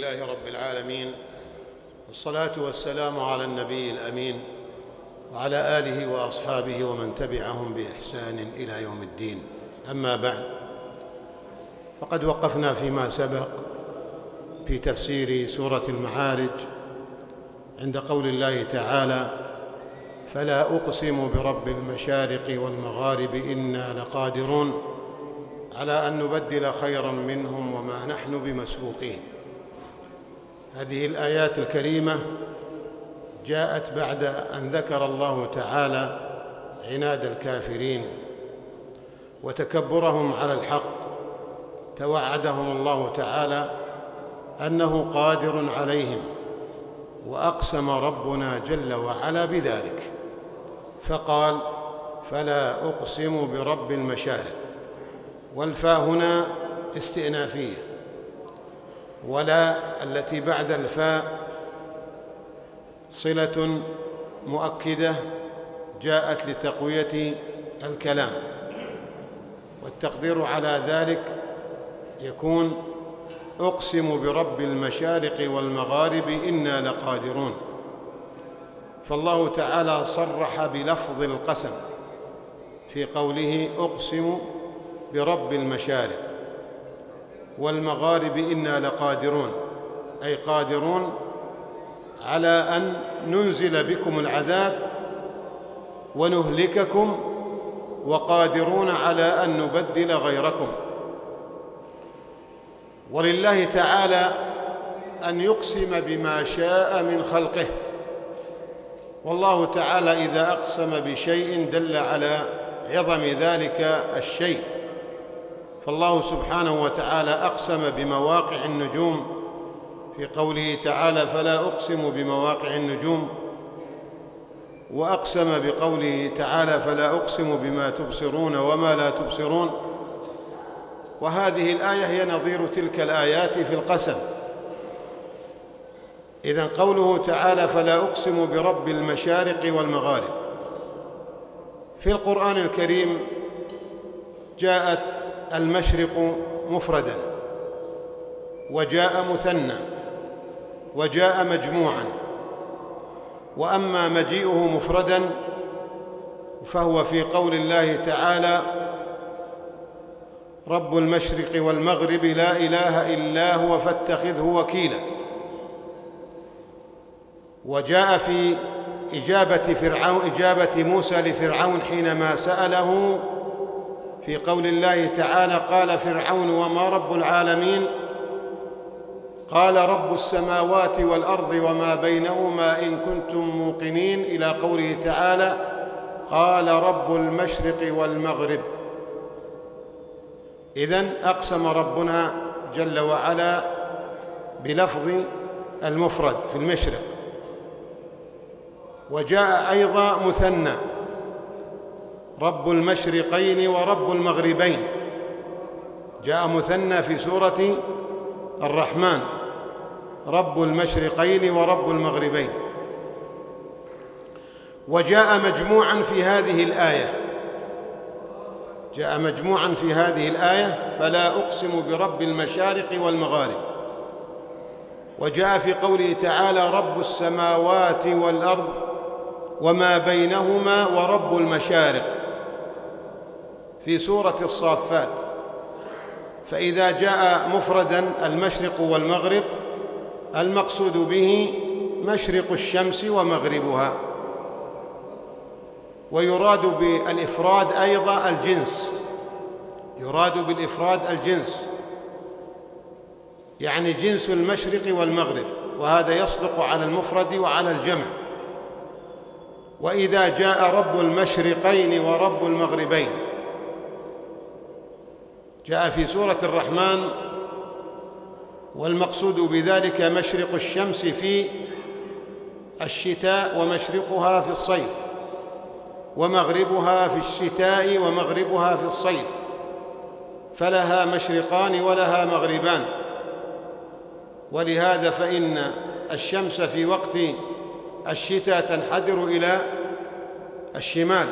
لله رب العالمين، والصلاة والسلام على النبي الأمين وعلى آله وأصحابه ومن تبعهم بإحسان إلى يوم الدين. أما بعد، فقد وقفنا فيما سبق في تفسير سورة المعارج عند قول الله تعالى: فلا أقسم برب المشارق والمغارب إنا لقادرون على أن نبدل خيرا منهم وما نحن بمسبوقين. هذه الآيات الكريمة جاءت بعد أن ذكر الله تعالى عناد الكافرين وتكبرهم على الحق. توعدهم الله تعالى أنه قادر عليهم، وأقسم ربنا جل وعلا بذلك فقال: فلا أقسم برب المشارق. والفاء هنا استئنافية، ولا التي بعد الفاء صلة مؤكدة جاءت لتقوية الكلام، والتقدير على ذلك يكون: أقسم برب المشارق والمغارب إنا لقادرون. فالله تعالى صرح بلفظ القسم في قوله: أقسم برب المشارق والمغارب إنا لقادرون، أي قادرون على أن ننزل بكم العذاب ونهلككم، وقادرون على أن نبدل غيركم. ولله تعالى أن يقسم بما شاء من خلقه، والله تعالى إذا أقسم بشيء دل على عظم ذلك الشيء. فالله سبحانه وتعالى أقسم بمواقع النجوم في قوله تعالى: فلا أقسم بمواقع النجوم، وأقسم بقوله تعالى: فلا أقسم بما تبصرون وما لا تبصرون. وهذه الآية هي نظير تلك الآيات في القسم. إذن قوله تعالى: فلا أقسم برب المشارق والمغارب، في القرآن الكريم جاءت المشرق مفردا، وجاء مثنى، وجاء مجموعا. وأما مجيئه مفردا فهو في قول الله تعالى: رب المشرق والمغرب لا إله إلا هو فاتخذه وكيلا. وجاء في إجابة موسى لفرعون حينما سأله في قول الله تعالى: قال فرعون وما رب العالمين؟ قال: رب السماوات والأرض وما بينهما إن كنتم موقنين، إلى قوله تعالى: قال رب المشرق والمغرب. إذن أقسم ربنا جل وعلا بلفظ المفرد في المشرق. وجاء أيضا مثنى: رب المشرقين ورب المغربين. جاء مثنى في سورة الرحمن: رب المشرقين ورب المغربين. وجاء مجموعا في هذه الآية، جاء مجموعا في هذه الآية: فلا أقسم برب المشارق والمغارب. وجاء في قوله تعالى: رب السماوات والأرض وما بينهما ورب المشارق في سورة الصافات. فإذا جاء مفردا المشرق والمغرب المقصود به مشرق الشمس ومغربها. ويراد بالإفراد أيضا الجنس، يراد بالإفراد الجنس، يعني جنس المشرق والمغرب، وهذا يصدق على المفرد وعلى الجمع. وإذا جاء رب المشرقين ورب المغربين جاء في سورة الرحمن، والمقصود بذلك مشرق الشمس في الشتاء ومشرقها في الصيف، ومغربها في الشتاء ومغربها في الصيف، فلها مشرقان ولها مغربان. ولهذا فإن الشمس في وقت الشتاء تنحدر إلى الشمال،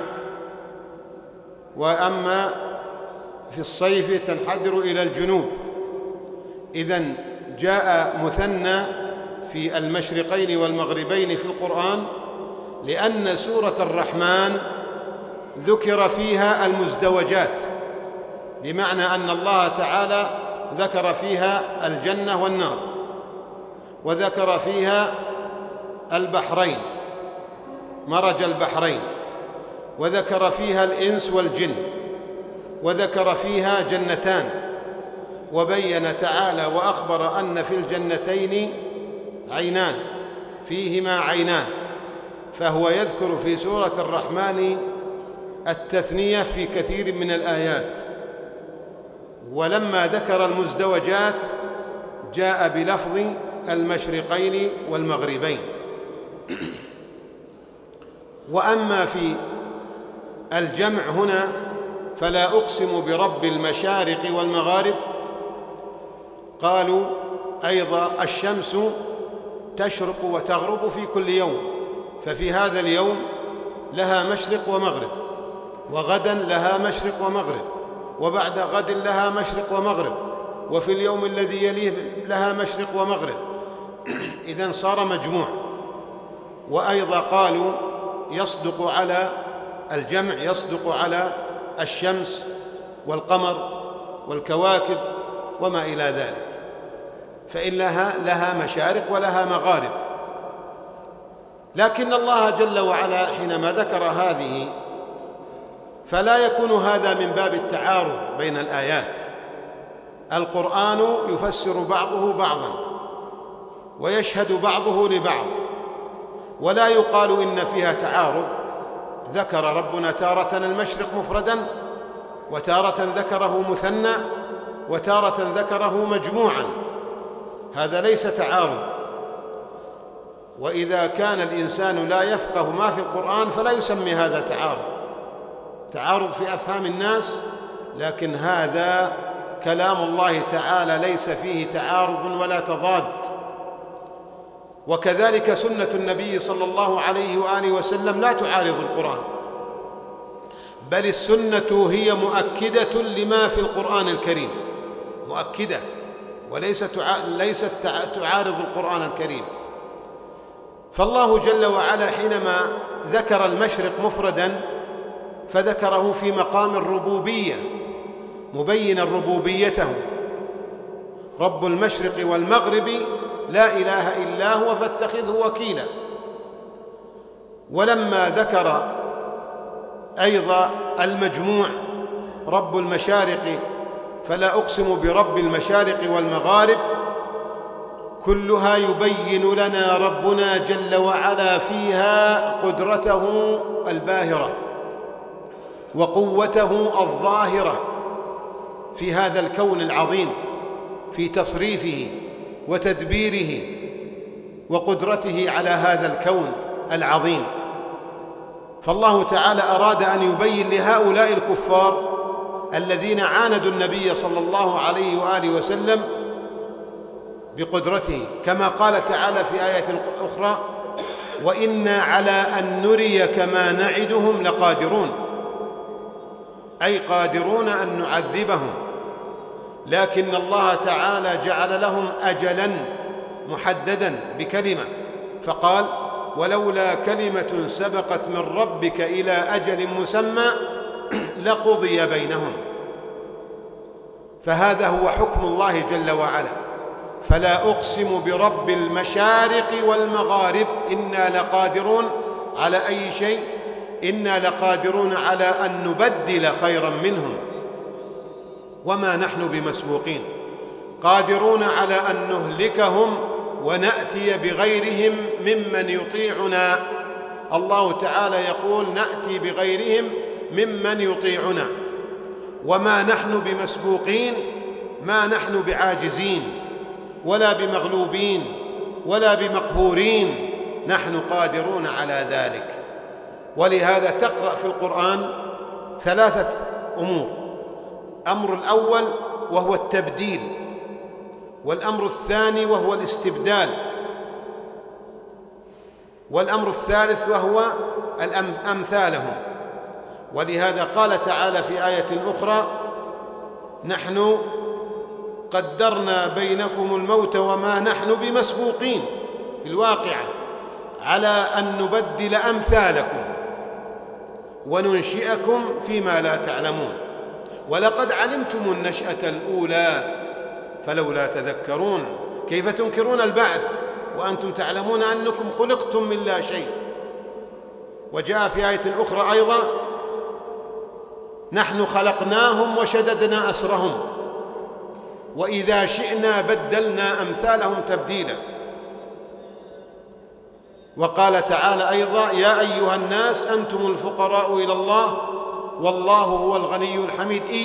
وأما في الصيف تنحدر إلى الجنوب. إذن جاء مثنى في المشرقين والمغربين في القرآن لأن سورة الرحمن ذكر فيها المزدوجات، بمعنى أن الله تعالى ذكر فيها الجنة والنار، وذكر فيها البحرين، مرج البحرين، وذكر فيها الإنس والجن، وذكر فيها جنتان، وبين تعالى وأخبر أن في الجنتين عينان، فيهما عينان، فهو يذكر في سورة الرحمن التثنية في كثير من الآيات. ولما ذكر المزدوجات جاء بلفظ المشرقين والمغربين. وأما في الجمع هنا فلا أقسم برب المشارق والمغارب، قالوا أيضا الشمس تشرق وتغرب في كل يوم، ففي هذا اليوم لها مشرق ومغرب، وغدا لها مشرق ومغرب، وبعد غد لها مشرق ومغرب، وفي اليوم الذي يليه لها مشرق ومغرب. إذن صار مجموع. وأيضا قالوا يصدق على الجمع، يصدق على الشمس والقمر والكواكب وما إلى ذلك، فإن لها مشارق ولها مغارب. لكن الله جل وعلا حينما ذكر هذه فلا يكون هذا من باب التعارض بين الآيات. القرآن يفسر بعضه بعضا ويشهد بعضه لبعض، ولا يقال إن فيها تعارض. ذكر ربنا تارة المشرق مفردا، وتارة ذكره مثنى، وتارة ذكره مجموعا، هذا ليس تعارض. وإذا كان الإنسان لا يفقه ما في القرآن فلا يسمي هذا تعارض في أفهام الناس، لكن هذا كلام الله تعالى ليس فيه تعارض ولا تضاد. وكذلك سنة النبي صلى الله عليه وآله وسلم لا تعارض القرآن، بل السنة هي مؤكدة لما في القرآن الكريم، مؤكدة ليست تعارض القرآن الكريم. فالله جل وعلا حينما ذكر المشرق مفردا فذكره في مقام الربوبية مبينا ربوبيته، رب المشرق والمغرب لا إله إلا هو فاتخذه وكيلا. ولما ذكر أيضا المجموع رب المشارق فلا أقسم برب المشارق والمغارب، كلها يبين لنا ربنا جل وعلا فيها قدرته الباهرة وقوته الظاهرة في هذا الكون العظيم، في تصريفه وتدبيره وقدرته على هذا الكون العظيم. فالله تعالى أراد أن يبين لهؤلاء الكفار الذين عاندوا النبي صلى الله عليه وآله وسلم بقدرته، كما قال تعالى في آية أخرى: وإنا على أن نريك ما نعدهم لقادرون، أي قادرون أن نعذبهم. لكن الله تعالى جعل لهم أجلا محددا بكلمة، فقال: ولولا كلمة سبقت من ربك إلى أجل مسمى لقضي بينهم. فهذا هو حكم الله جل وعلا. فلا أقسم برب المشارق والمغارب إنا لقادرون على أي شيء، إنا لقادرون على أن نبدل خيرا منهم وما نحن بمسبوقين، قادرون على أن نهلكهم ونأتي بغيرهم ممن يطيعنا. الله تعالى يقول: نأتي بغيرهم ممن يطيعنا، وما نحن بمسبوقين، ما نحن بعاجزين ولا بمغلوبين ولا بمقهورين، نحن قادرون على ذلك. ولهذا تقرأ في القرآن 3 أمور: أمر الأول وهو التبديل، والأمر الثاني وهو الاستبدال، والأمر الثالث وهو أمثالهم. ولهذا قال تعالى في آية أخرى: نحن قدرنا بينكم الموت وما نحن بمسبوقين في الواقعة على أن نبدل أمثالكم وننشئكم فيما لا تعلمون، ولقد علمتم النشأة الأولى فلولا تذكرون. كيف تنكرون البعث وأنتم تعلمون أنكم خلقتم من لا شيء؟ وجاء في آية أخرى أيضا: نحن خلقناهم وشددنا أسرهم وإذا شئنا بدلنا أمثالهم تبديلا. وقال تعالى أيضا: يا أيها الناس أنتم الفقراء إلى الله والله هو الغني الحميد إن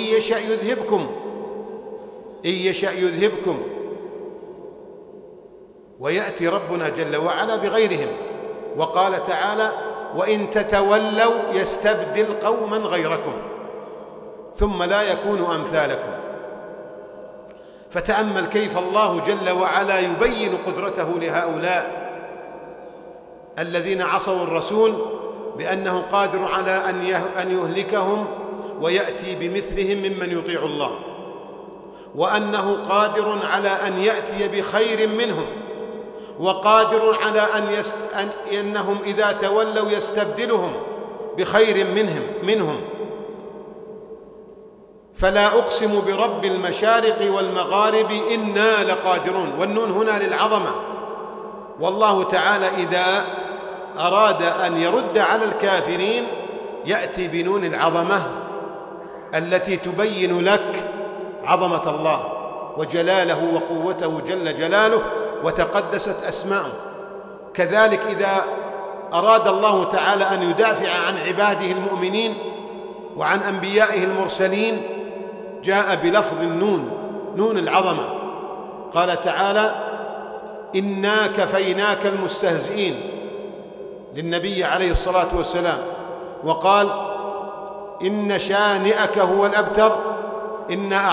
يشأ يذهبكم ويأتي ربنا جل وعلا بغيرهم. وقال تعالى: وإن تتولوا يستبدل قوما غيركم ثم لا يكونوا أمثالكم. فتأمل كيف الله جل وعلا يبين قدرته لهؤلاء الذين عصوا الرسول بأنه قادر على أن يهلكهم ويأتي بمثلهم ممن يطيع الله، وأنه قادر على أن يأتي بخير منهم، وقادر على أنهم إذا تولوا يستبدلهم بخير منهم. فلا أقسم برب المشارق والمغارب إنا لقادرون، والنون هنا للعظمة. والله تعالى إذا أراد أن يرد على الكافرين يأتي بنون العظمة التي تبين لك عظمة الله وجلاله وقوته جل جلاله وتقدست أسماؤه. كذلك إذا أراد الله تعالى أن يدافع عن عباده المؤمنين وعن أنبيائه المرسلين جاء بلفظ نون العظمة. قال تعالى: إنا كفيناك المستهزئين للنبي عليه الصلاة والسلام. وقال: إن شانئك هو الأبتر إنا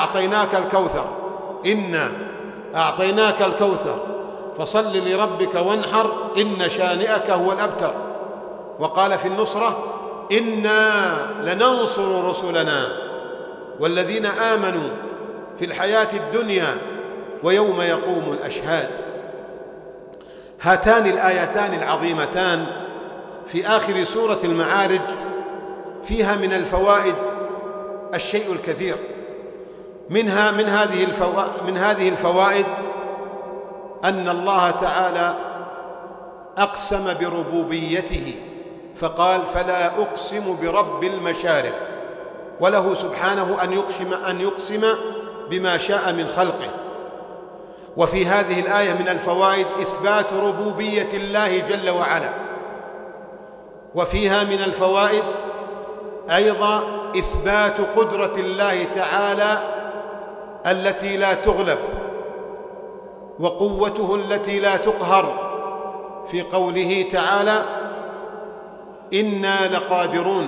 أعطيناك الكوثر فصل لربك وانحر إن شانئك هو الأبتر. وقال في النصرة: إنا لننصر رسلنا والذين آمنوا في الحياة الدنيا ويوم يقوم الأشهاد. هاتان الآيتان العظيمتان في آخر سورة المعارج فيها من الفوائد الشيء الكثير. من هذه الفوائد أن الله تعالى أقسم بربوبيته فقال: فلا أقسم برب المشارق، وله سبحانه أن يقسم بما شاء من خلقه. وفي هذه الآية من الفوائد إثبات ربوبية الله جل وعلا. وفيها من الفوائد أيضا إثبات قدرة الله تعالى التي لا تغلب وقوته التي لا تقهر في قوله تعالى: إنا لقادرون.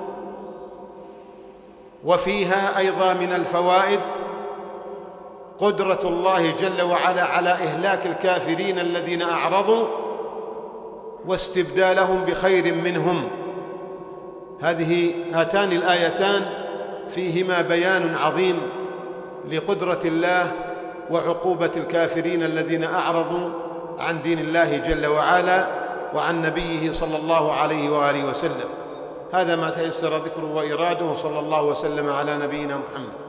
وفيها أيضا من الفوائد قدرة الله جل وعلا على إهلاك الكافرين الذين أعرضوا واستبدالهم بخير منهم. هاتان الآيتان فيهما بيان عظيم لقدرة الله وعقوبة الكافرين الذين أعرضوا عن دين الله جل وعلا وعن نبيه صلى الله عليه وآله وسلم. هذا ما تيسر ذكره وإراده، صلى الله وسلم على نبينا محمد.